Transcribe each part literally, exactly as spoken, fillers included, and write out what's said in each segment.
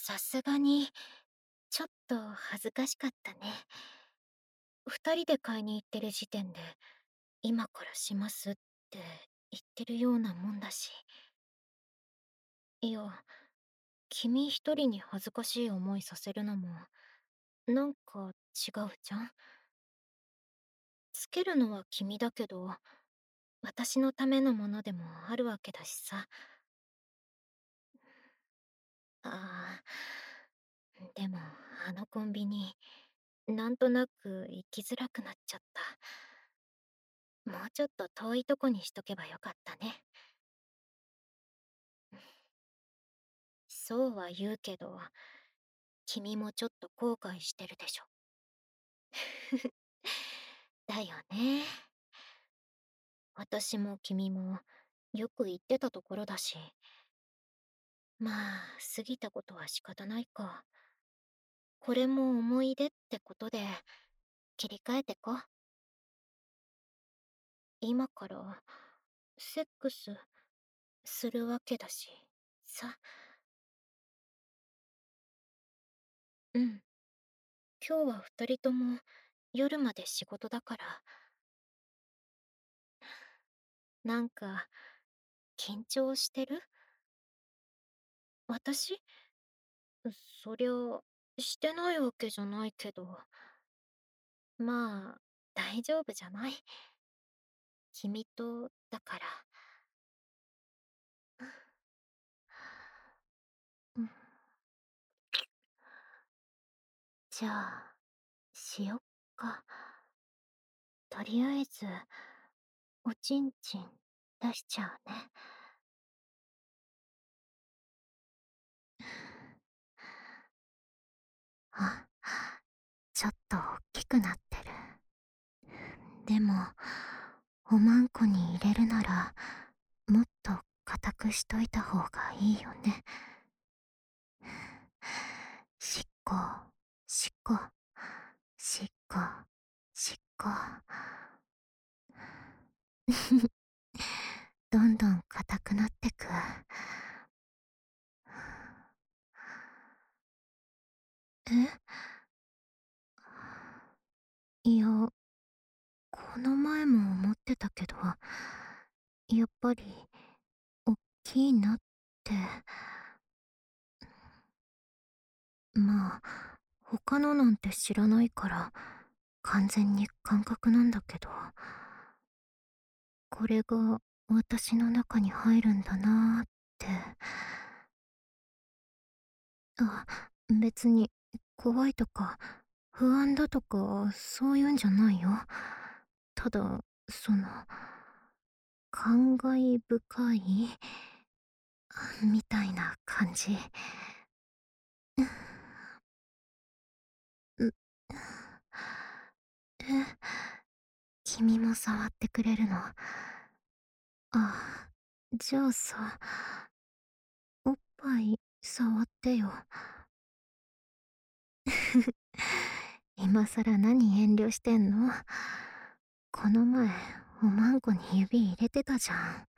さすがに、ちょっと恥ずかしかったね。二人で買いに行ってる時点で、今からしますって言ってるようなもんだし。いや、君一人に恥ずかしい思いさせるのも、なんか違うじゃん。つけるのは君だけど、私のためのものでもあるわけだしさ。ああ、でもあのコンビニ、なんとなく行きづらくなっちゃった。もうちょっと遠いとこにしとけばよかったね。そうは言うけど、君もちょっと後悔してるでしょ。だよね。私も君もよく言ってたところだし。まあ、過ぎたことは仕方ないか。これも思い出ってことで、切り替えてこ。今から、セックス、するわけだし、さ。うん。今日は二人とも夜まで仕事だから。なんか、緊張してる？私？そりゃ、してないわけじゃないけど。まあ、大丈夫じゃない？君と、だから。うん。じゃあ、しよっか。とりあえず、おちんちん出しちゃうね。あ、ちょっとおっきくなってる。でも、おまんこに入れるなら、もっと固くしといた方がいいよね。しっこ、しっこ、しっこ、しっこ。どんどん硬くなってく。え？いや、この前も思ってたけど、やっぱり、おっきいなって。まあ、他のなんて知らないから、完全に感覚なんだけど、これが私の中に入るんだなーって。あ、別に怖いとか不安だとかそういうんじゃないよ。ただ、その、感慨深いみたいな感じ。う、え、君も触ってくれるの？あ、じゃあさ、おっぱい触ってよ。今さら何遠慮してんの？この前、おまんこに指入れてたじゃん。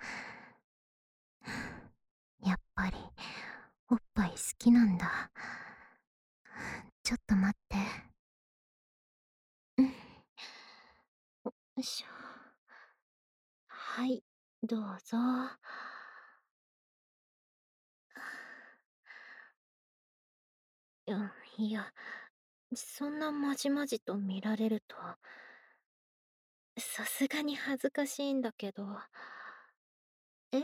やっぱり、おっぱい好きなんだ。ちょっと待って。うん。よいしょ。はい、どうぞ。いや、いや、そんなまじまじと見られると、さすがに恥ずかしいんだけど。え？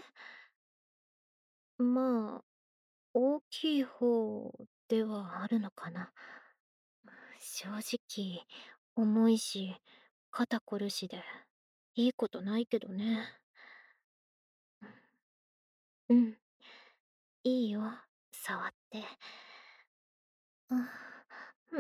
まあ、大きい方ではあるのかな。正直、重いし、肩こるしで、いいことないけどね。うん、いいよ、触って。あ、うん。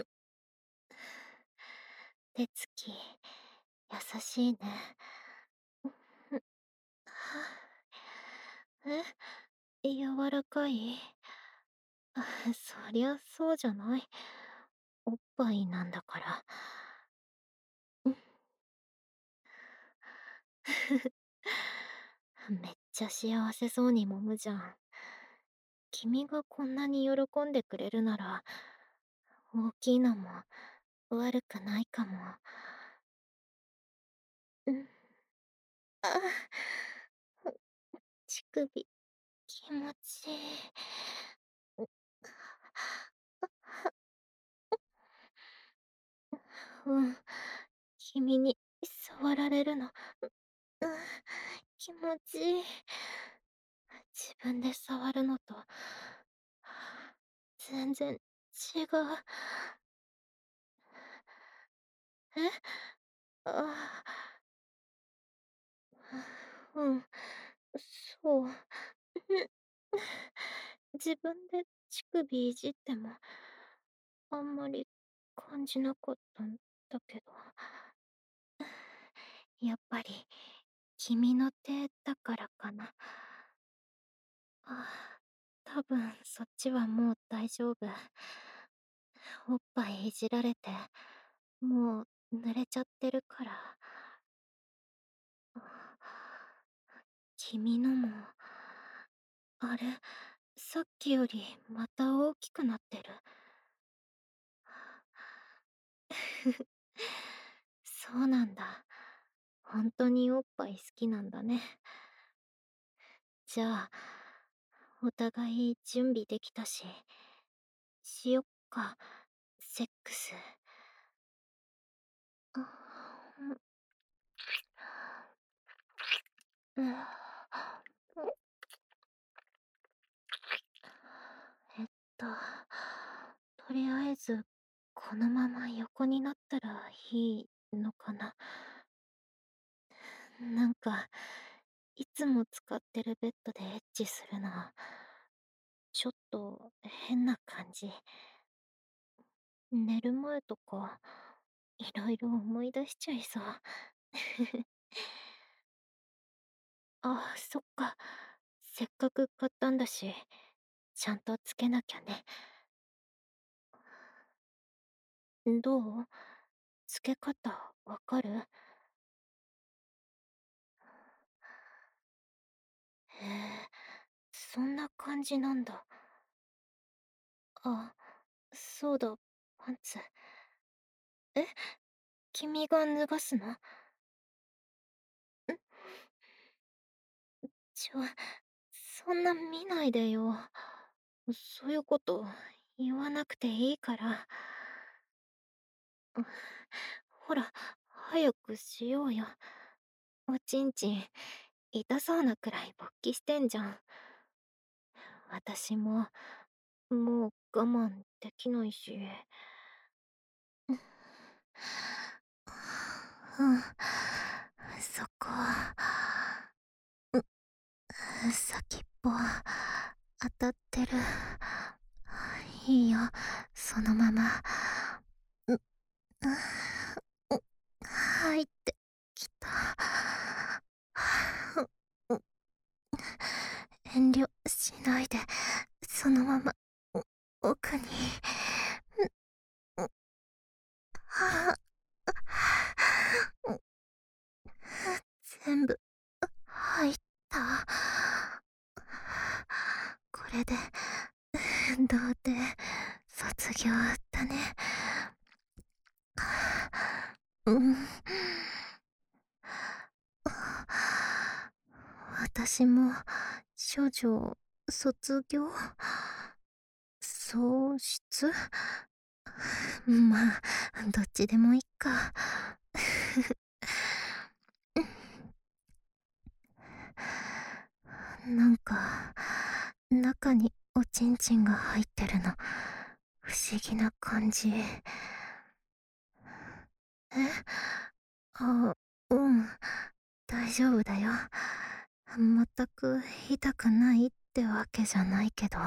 手つき、優しいね。ふ、はあ、え、柔らかい？あ、そりゃそうじゃない。おっぱいなんだから。うん。めっちゃ幸せそうに揉むじゃん。 君がこんなに喜んでくれるなら、大きいのも悪くないかも。うん。ああ、乳首、気持ちいい。うん、君に触られるの、う、うん、気持ちいい。自分で触るのと、全然違う。え？ああ。うん、そう。自分で乳首いじっても、あんまり感じなかったんだけど。やっぱり、君の手だからかな。ああ、多分そっちはもう大丈夫。おっぱいいじられて、もう濡れちゃってるから。君のも、あれ、さっきよりまた大きくなってる。そうなんだ。ほんとにおっぱい好きなんだね。じゃあ、お互い準備できたし、しよっか、セックス。あ、ん。うん。えっと、とりあえず、このまま横になったらいいのかな。なんか、いつも使ってるベッドでエッチするの、ちょっと変な感じ。寝る前とか、いろいろ思い出しちゃいそう。ああ、そっか。せっかく買ったんだし、ちゃんとつけなきゃね。ん、どう？つけ方わかる？へえ、そんな感じなんだ。あ、そうだ、パンツ。え？君が脱がすの？ん？ちょ、そんな見ないでよ。そういうこと言わなくていいから。ほら、早くしようよ。おちんちん、痛そうなくらい勃起してんじゃん。私も、もう我慢できないし。うん、そこ、う、先っぽ当たってる。いいよ、そのまま。う、う、う、入ってきた。う、遠慮しないで、そのまま、う、奥に。う、う、はあ、う、全部入った。これで、童貞卒業だね。うん。私も処女卒業？喪失？まあ、どっちでもいっか。なんか、中におちんちんが入ってるの、不思議な感じ。え？あ、うん、大丈夫だよ。全く痛くないってわけじゃないけど、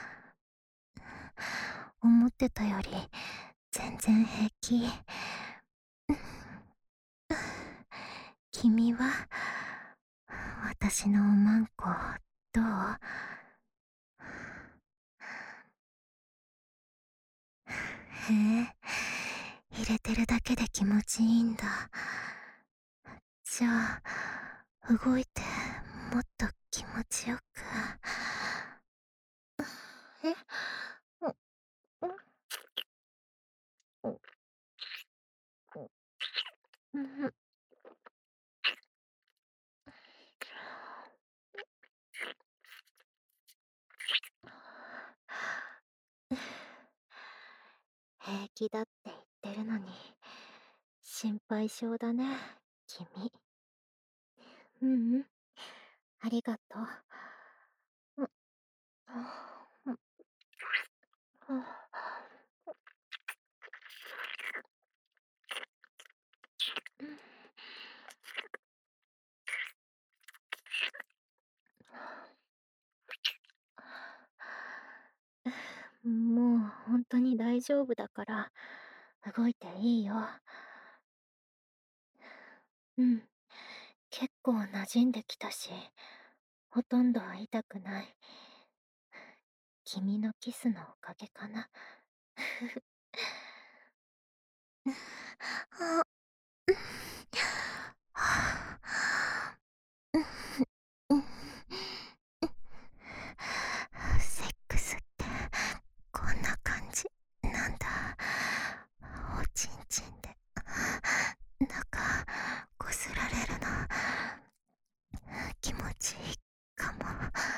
思ってたより全然平気。君は私のおまんこどう？へえ、入れてるだけで気持ちいいんだ。じゃあ動いてもっと気持ちよく。 え、う、う、う、う、うん。平気だって言ってるのに、心配性だね、君。ううん、ありがとう。う、う、う、もう本当に大丈夫だから、動いていいよ。うん、結構馴染んできたし、ほとんど痛くない。君のキスのおかげかな。あ、セックスってこんな感じなんだ。おちんちんで中こすられるの気持ちいいかも。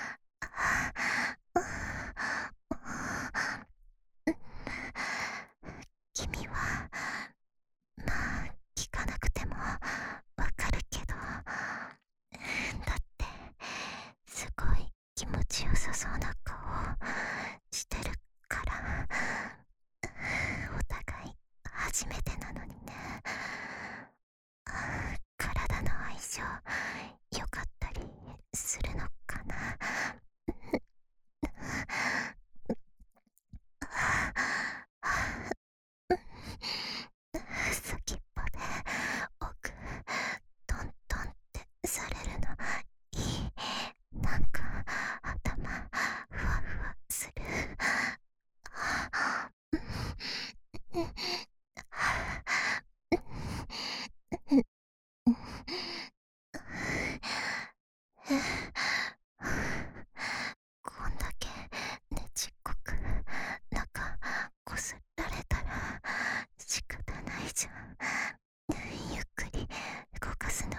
君はまあ聞かなくてもわかるけど、だってすごい気持ちよさそうな顔してるから。お互い初めてなのにね。体の相性良かったりするのかな。先っぽで奥トントンってされるのいい。なんか頭ふわふわする。こんだけねちっこく中こすられたら仕方ないじゃん。ゆっくり動かすの。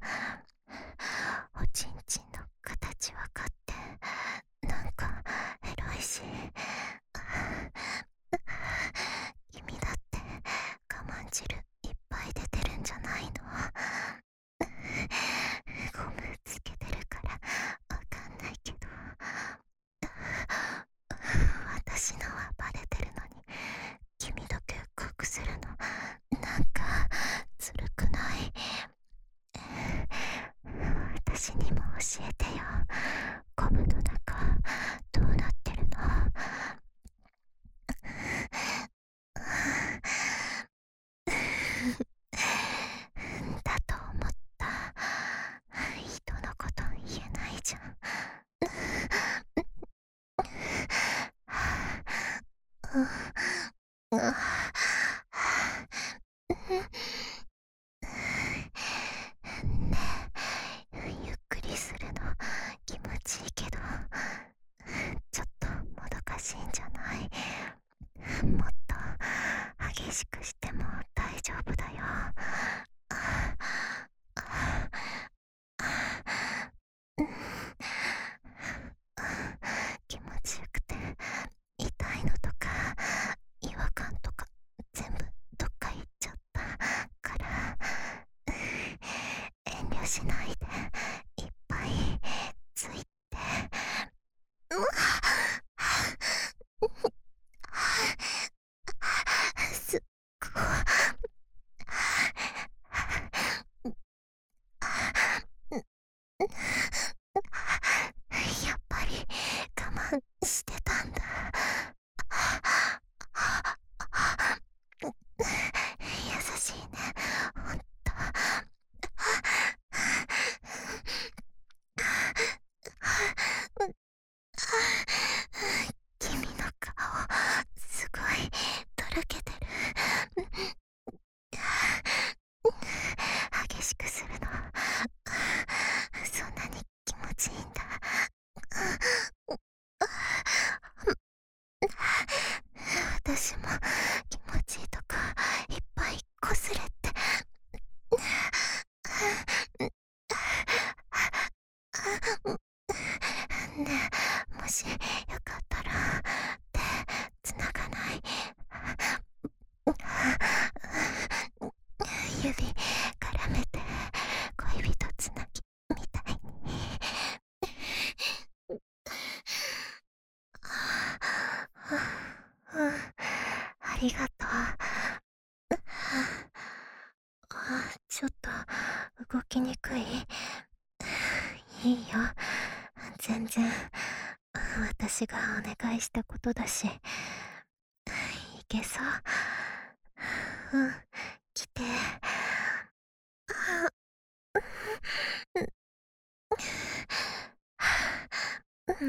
おちんちんの形わかってなんかエロいし。君だって我慢汁いっぱい出てるんじゃないの？ゴムつけてるからわかんないけど、私のはバレてるのに君だけ隠せるのなんかずるくない？私にも教えてよ。ゴムの中どうなってるの？だと思った。人のこと言えないじゃん。ねえ、ゆっくりするの気持ちいいけどちょっともどかしいんじゃない？もっと激しくしても大丈夫だよ。気持ちよくて痛いのとか違和感とか全部どっか行っちゃったから遠慮しないでいっぱいついて。うわすっごやっぱり我慢してたんだ。優しいね、ほんと。 私も気持ちいいとこいっぱいこすれて。ねえ、もしよかったら手つながない？指絡めて恋人つなぎみたいに。うん、ありがとう。あ、ちょっと動きにくい？いいよ、全然。私がお願いしたことだし、いけそう。うん、来て。うん、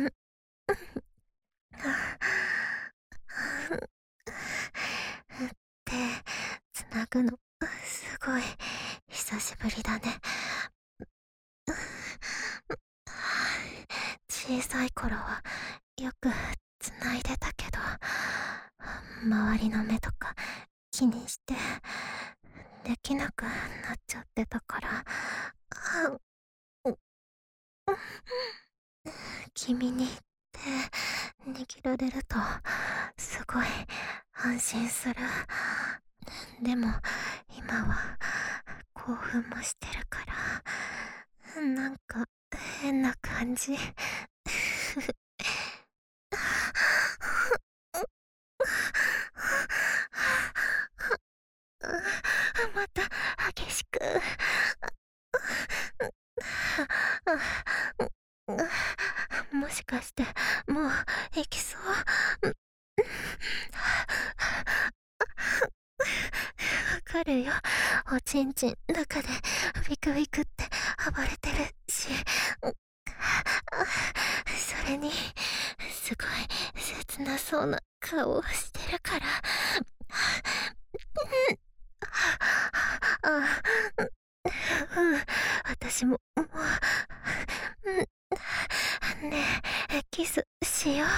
手つなぐのすごい久しぶりだね。小さい頃はよくつないでたけど、周りの目とか気にしてできなくなっちゃってたから。君に手握られるとすごい安心する。でも今は興奮もしてるから、なんか変な感じ。また激しく。もしかしてもう行きそう？わかるよ、おちんちん中でビクビクって暴れてるし、それにすごい切なそうな顔をしてるから。あ、うん、私ももう、うん、ねえ、キスしよう。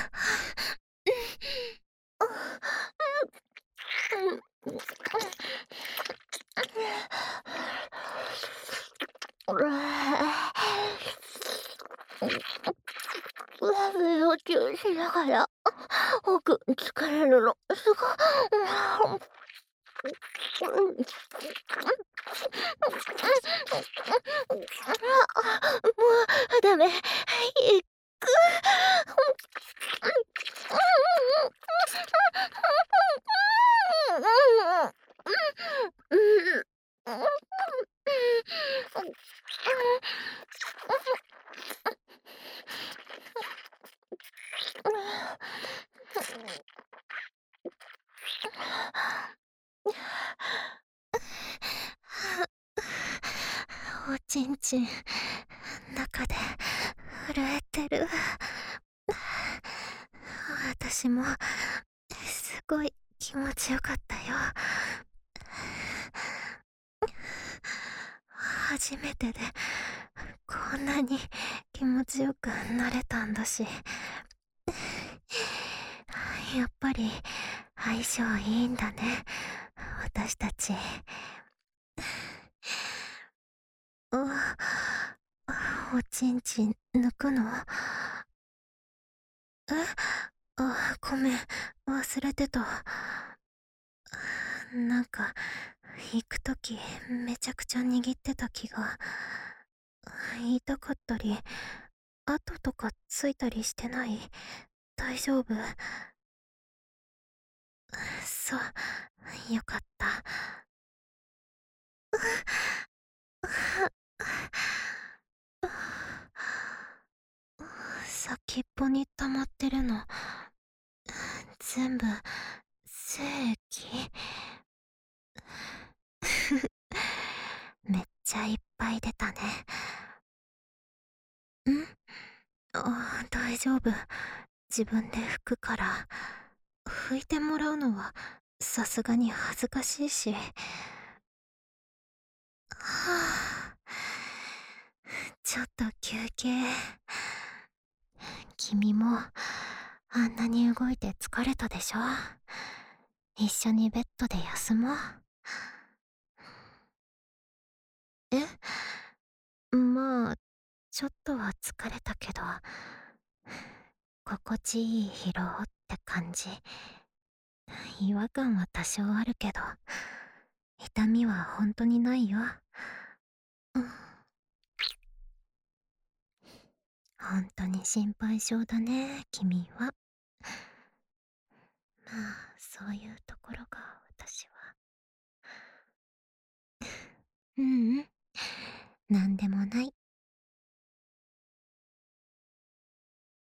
水を吸しながら奥疲れるのすごい。もうダメ、行く。おちんちん中で震えてる。私もすごい気持ちよかったよ。初めてでこんなに気持ちよくなれたんだし、やっぱり相性いいんだね、私たち。あ、おちんちん抜くの？え、あ、ごめん、忘れてた。なんか行くときめちゃくちゃ握ってた気が。言いたかったり跡とかついたりしてない？大丈夫？そう、よかった。先っぽに溜まってるの全部精液？めっちゃいっぱい出たね。ん？あ、大丈夫、自分で拭くから。拭いてもらうのはさすがに恥ずかしいし。はあ、ちょっと休憩。君もあんなに動いて疲れたでしょ。一緒にベッドで休もう。え、まあ、ちょっとは疲れたけど、心地いい疲労って感じ。違和感は多少あるけど、痛みはほんとにないよ。うん、ほんとに心配性だね、君は。まあ、そういうところが私は。ううん、なんでもない。